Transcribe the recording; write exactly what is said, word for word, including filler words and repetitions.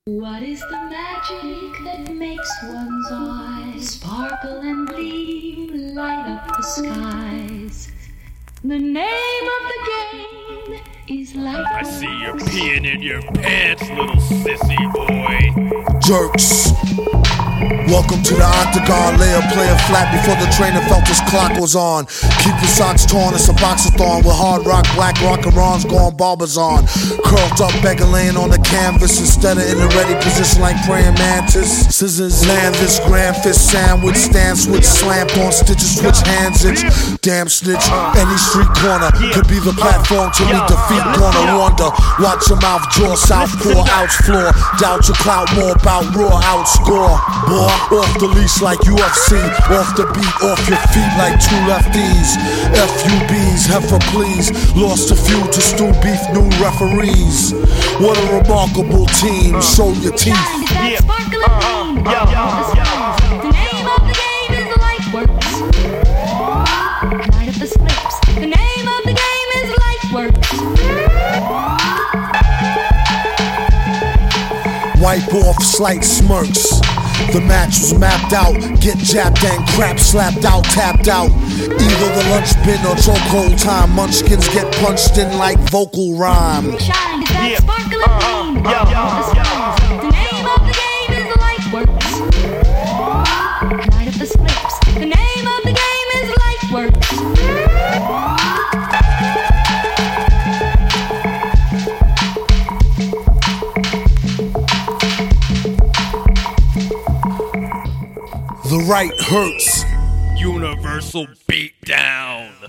What is the magic that makes one's eyes sparkle and gleam, light up the skies? The name of the game is life. I see you peeing in your pants, little sissy boy. Jerks. Welcome to the octagon, lay a player flat before the trainer felt his clock was on. Keep your socks torn, it's a boxathon with hard rock, black rockerons going barbers on. Curled up, beggar laying on the canvas instead of in the ready position like praying mantis. Scissors land this grand fist sandwich, stand switch, slamp on stitches, switch hands itch. Damn snitch, any street corner could be the platform to meet defeat. Gonna wonder, watch your mouth jaw, southpaw, ouch floor. Doubt your clout more about raw outscore. Boy, off the leash like U F C, off the beat, off your feet like two lefties. F U Bs, heifer please, lost a few to stew beef, new referees. What a remarkable team, show your teeth. Yeah. Uh-huh. Yeah. The name of the game is the light works. Light up the slips. The name of the game is light works. Wipe off slight smirks. The match was mapped out, get jabbed and crap slapped out, tapped out. Either the lunch bin or chokehold time. Munchkins get punched in like vocal rhyme. Shine, that sparkle and gleam. The name of the game is the light works. Light up the slips. The name of the game is light works. The right hurts. Universal beatdown.